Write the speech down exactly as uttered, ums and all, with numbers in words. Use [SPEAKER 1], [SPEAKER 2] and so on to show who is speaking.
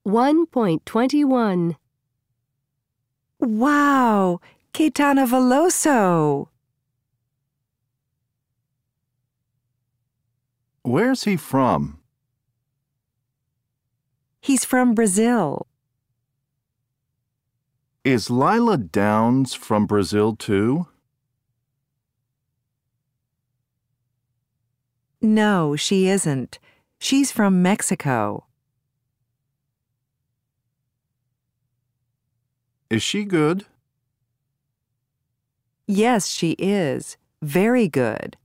[SPEAKER 1] one point two one.
[SPEAKER 2] Wow! Caetano Veloso!
[SPEAKER 3] Where's he from?
[SPEAKER 2] He's from Brazil.
[SPEAKER 3] Is Lila Downs from Brazil too?
[SPEAKER 2] No, she isn't. She's from Mexico.
[SPEAKER 3] Is she good?
[SPEAKER 2] Yes, she is. Very good.